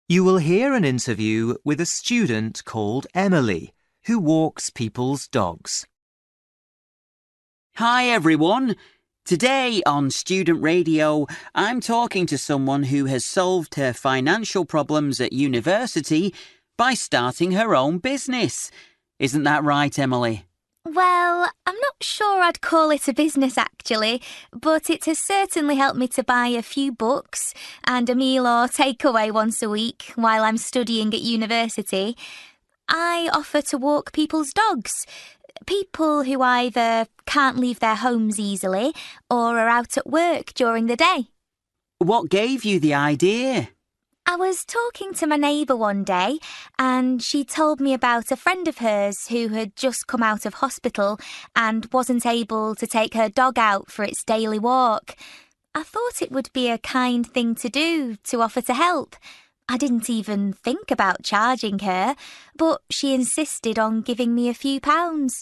You will hear an interview with a student called Emily, who walks people's dogs. Hi everyone. Today on Student Radio, I'm talking to someone who has solved her financial problems at university by starting her own business. Isn't that right, Emily? Well, I'm not sure I'd call it a business actually, but it has certainly helped me to buy a few books and a meal or takeaway once a week while I'm studying at university. I offer to walk people's dogs, people who either can't leave their homes easily or are out at work during the day. What gave you the idea? I was talking to my neighbour one day and she told me about a friend of hers who had just come out of hospital and wasn't able to take her dog out for its daily walk. I thought it would be a kind thing to do to offer to help. I didn't even think about charging her, but she insisted on giving me a few pounds.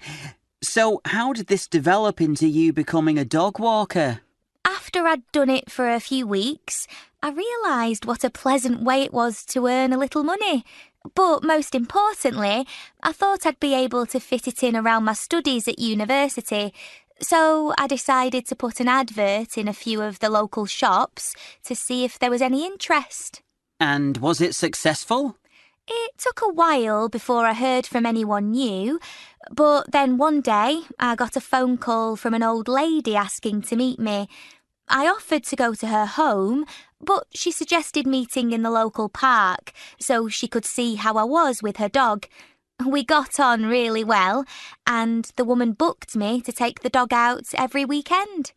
So how did this develop into you becoming a dog walker? After I'd done it for a few weeks, I realised what a pleasant way it was to earn a little money. But most importantly, I thought I'd be able to fit it in around my studies at university. So I decided to put an advert in a few of the local shops to see if there was any interest. And was it successful? It took a while before I heard from anyone new, but then one day I got a phone call from an old lady asking to meet me. I offered to go to her home, but she suggested meeting in the local park so she could see how I was with her dog. We got on really well, and the woman booked me to take the dog out every weekend.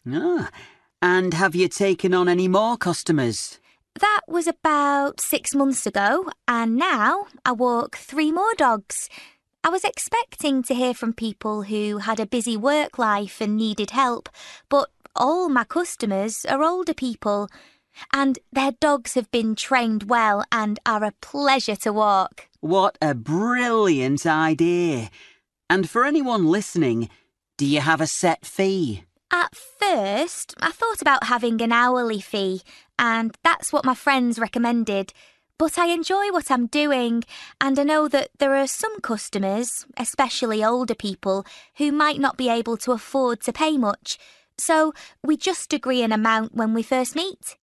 And have you taken on any more customers? That was about 6 months ago, and now I walk 3 more dogs. I was expecting to hear from people who had a busy work life and needed help, but all my customers are older people, and their dogs have been trained well and are a pleasure to walk. What a brilliant idea. And for anyone listening, do you have a set fee? At first, I thought about having an hourly fee, and that's what my friends recommended. But I enjoy what I'm doing, and I know that there are some customers, especially older people, who might not be able to afford to pay much. So we just agree an amount when we first meet.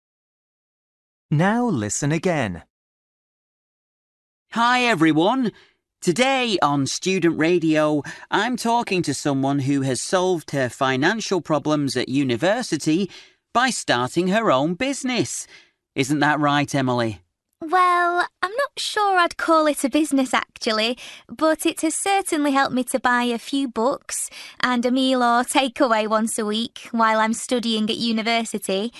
Now listen again. Hi everyone. Today on Student Radio, I'm talking to someone who has solved her financial problems at university by starting her own business. Isn't that right, Emily? Well, I'm not sure I'd call it a business actually, but it has certainly helped me to buy a few books and a meal or takeaway once a week while I'm studying at university.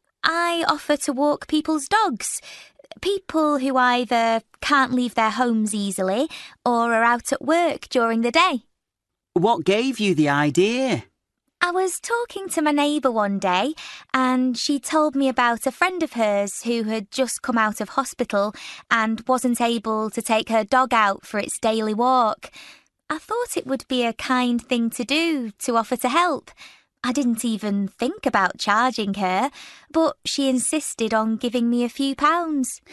I offer to walk people's dogs, people who either can't leave their homes easily or are out at work during the day. What gave you the idea? I was talking to my neighbour one day and she told me about a friend of hers who had just come out of hospital and wasn't able to take her dog out for its daily walk. I thought it would be a kind thing to do to offer to help. I didn't even think about charging her, but she insisted on giving me a few pounds.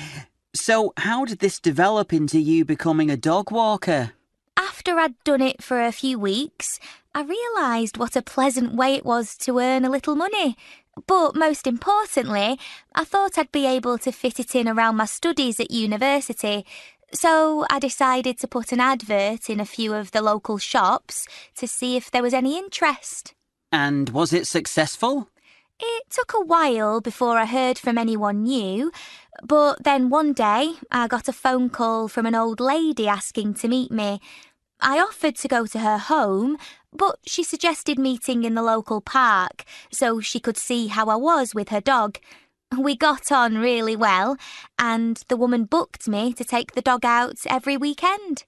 So how did this develop into you becoming a dog walker? After I'd done it for a few weeks, I realised what a pleasant way it was to earn a little money. But most importantly, I thought I'd be able to fit it in around my studies at university. So I decided to put an advert in a few of the local shops to see if there was any interest. And was it successful? It took a while before I heard from anyone new, but then one day I got a phone call from an old lady asking to meet me. I offered to go to her home, but she suggested meeting in the local park so she could see how I was with her dog. We got on really well, and the woman booked me to take the dog out every weekend.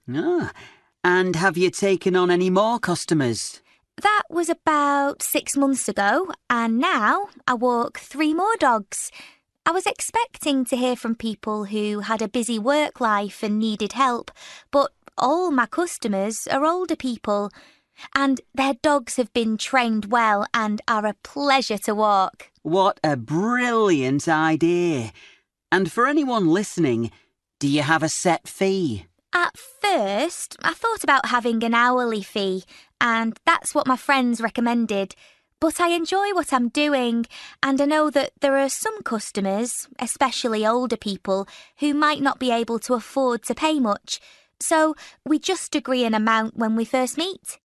And have you taken on any more customers? That was about 6 months ago, and now I walk 3 more dogs. I was expecting to hear from people who had a busy work life and needed help, but all my customers are older people, and their dogs have been trained well and are a pleasure to walk. What a brilliant idea. And for anyone listening, do you have a set fee? At first, I thought about having an hourly fee, and that's what my friends recommended. But I enjoy what I'm doing, and I know that there are some customers, especially older people, who might not be able to afford to pay much. So we just agree an amount when we first meet.